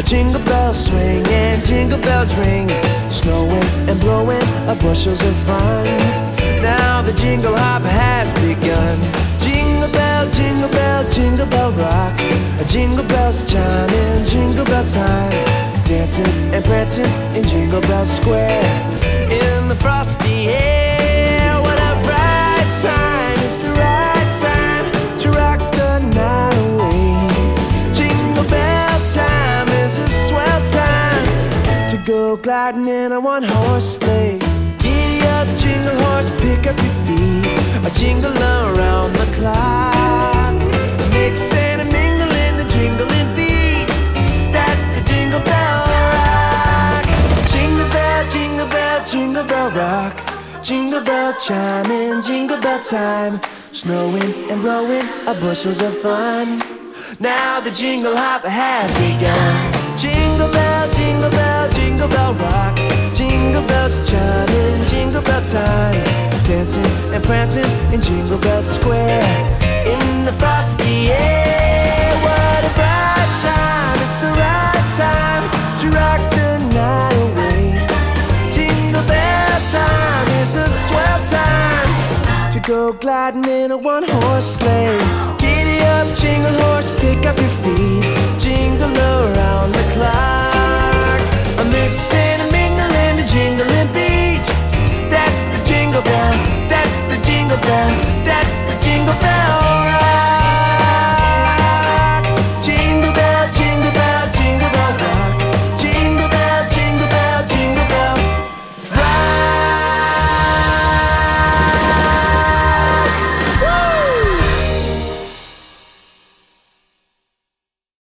jingle bells swing and jingle bells ring, snowing and blowing bushels of fun. Now the jingle hop has begun. Jingle bell, jingle bell, jingle bell rock. Jingle bells chime in jingle bell time, dancing and prancing in Jingle Bell Square. In the frosty air, what a bright time. It's the right time to rock the night away. Jingle bell time is a swell time to go gliding in a one-horse sleigh. Giddy up, jingle horse, pick up your feet, a jingle around the clock. Mix and a mingle in the jingling beat. That's the Jingle Bell Rock. Jingle bell, jingle bell, jingle bell rock. Jingle bell chime in jingle bell time, snowing and blowing bushels of fun. Now the jingle hop has begun. Jingle bell, jingle bell, jingle bell rock. Jingle bells chime in jingle bell time, dancing and prancing in Jingle Bell Square. In the frosty air, what a bright time. It's the right time to rock the night away. Jingle bell time is a swell time to go gliding in a one-horse sleigh. Giddy up, jingle horse, pick up your feet, jingle around the clock. A mix and a mingle and a jingling beat.